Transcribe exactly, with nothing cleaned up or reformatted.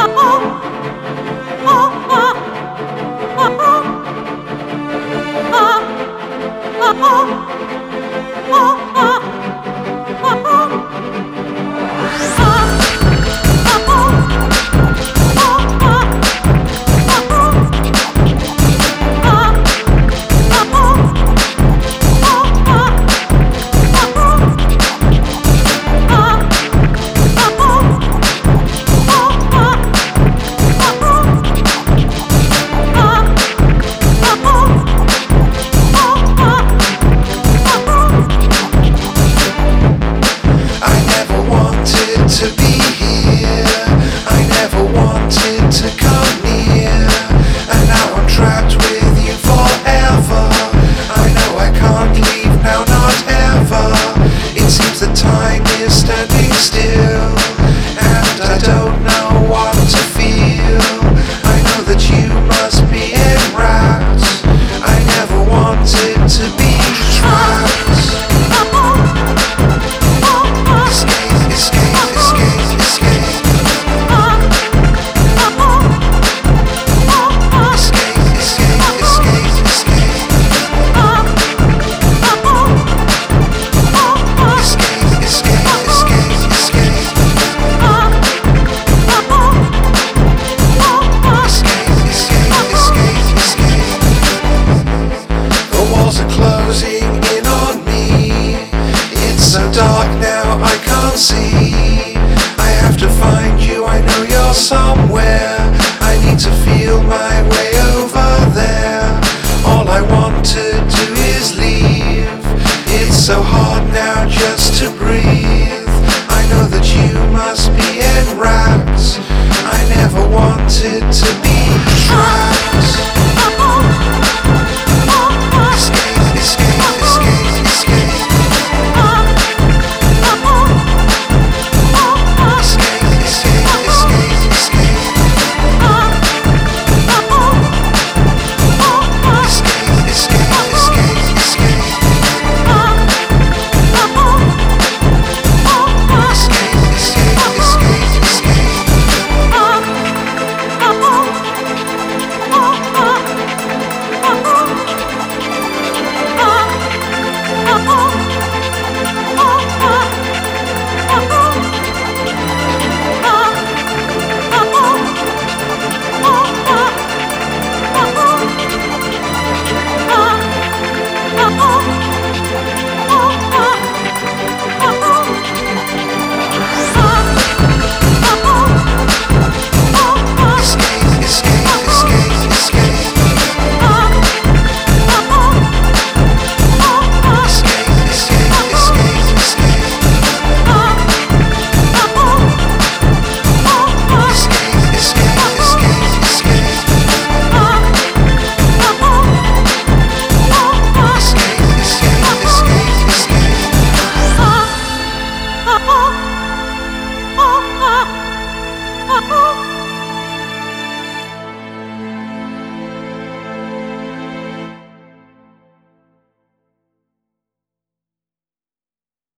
To be here, I never wanted to come near, and now I'm trapped with you forever. I know I can't leave now, not ever. It seems that time is standing still, and I don't know what to feel. I know that you must be enwrapped. I never wanted to be trapped. Escape, escape, escape, escape. Escape, escape, escape, escape. Escape, escape, escape, escape. Escape, escape, escape, escape. The walls are closing in on me. It's so dark now, I can't see. I have to find you, I know you're somewhere. I need to feel my way over there. All I want to do is leave. It's so hard now just to breathe. I know that you must